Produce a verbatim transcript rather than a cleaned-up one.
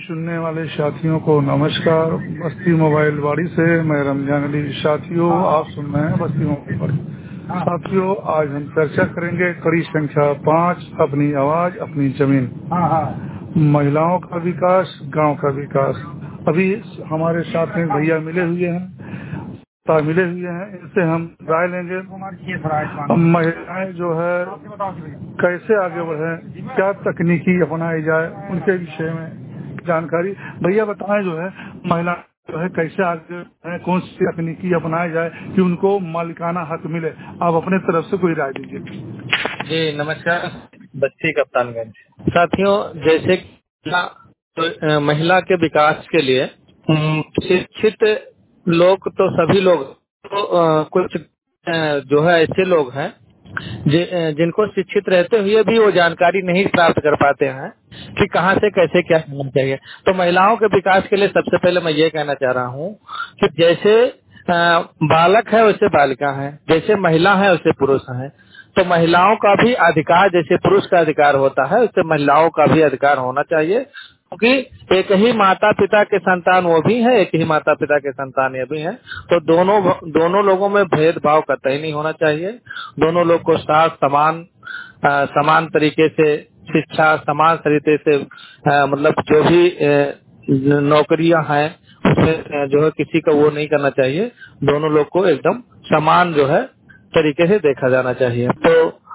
सुनने वाले साथियों को नमस्कार। बस्ती मोबाइल वाड़ी से मैं रमजान अली। साथियों, आप सुन रहे हैं बस्ती मोबाइल वाड़ी। साथियों, आज हम चर्चा करेंगे कड़ी संख्या पाँच, अपनी आवाज अपनी जमीन, महिलाओं का विकास, गांव का विकास। अभी हमारे साथ में भैया मिले हुए हैं मिले हुए हैं इनसे हम राय लेंगे। महिलाएं जो है कैसे आगे बढ़े, क्या तकनीकी अपनाई जाए, उनके विषय में जानकारी। भैया बताएं, जो है महिला जो है कैसे आगे बढ़े, कौन सी तकनीकी अपनाई जाए कि उनको मालिकाना हक मिले। आप अपने तरफ से कोई राय दीजिए। जी नमस्कार। बस्ती कप्तानगंज। साथियों, जैसे तो, महिला के विकास के लिए शिक्षित लोग तो सभी लोग तो आ, कुछ आ, जो है ऐसे लोग हैं जि, जिनको शिक्षित रहते हुए भी वो जानकारी नहीं प्राप्त कर पाते हैं कि कहाँ से कैसे क्या करना चाहिए। तो महिलाओं के विकास के लिए सबसे पहले मैं ये कहना चाह रहा हूँ कि जैसे आ, बालक है वैसे बालिका है, जैसे महिला है वैसे पुरुष है। तो महिलाओं का भी अधिकार जैसे पुरुष का अधिकार होता है वैसे महिलाओं का भी अधिकार होना चाहिए, क्योंकि एक ही माता पिता के संतान वो भी है, एक ही माता पिता के संतान ये भी है। तो दोनों दोनों लोगों में भेदभाव कतई नहीं होना चाहिए। दोनों लोग को साथ समान आ, समान तरीके से शिक्षा, समान तरीके से आ, मतलब जो भी आ, नौकरियां हैं उसमें जो है किसी का वो नहीं करना चाहिए। दोनों लोग को एकदम समान जो है तरीके से देखा जाना चाहिए। तो